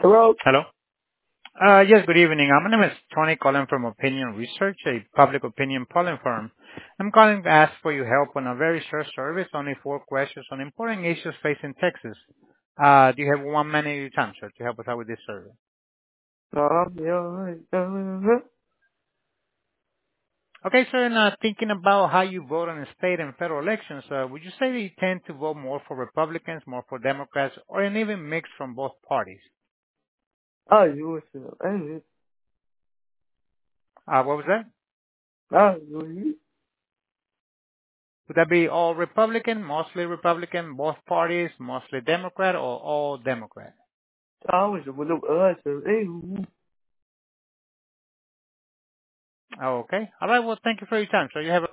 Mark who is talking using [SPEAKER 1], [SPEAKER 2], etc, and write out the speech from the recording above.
[SPEAKER 1] Hello?
[SPEAKER 2] Hello. Yes, good evening. My name is Tony calling from Opinion Research, a public opinion polling firm. I'm calling to ask for your help on a very short service, only 4 questions on important issues facing Texas. Do you have 1 minute of your time, sir, to help us out with this survey? Okay, sir, and thinking about how you vote on state and federal elections, would you say that you tend to vote more for Republicans, more for Democrats, or an even mix from both parties?
[SPEAKER 1] You was
[SPEAKER 2] What was that?
[SPEAKER 1] you.
[SPEAKER 2] Would that be all Republican, both parties, mostly Democrat, or all Democrat?
[SPEAKER 1] Was with the
[SPEAKER 2] Oh, okay. All right. Well, thank you for your time. So you have a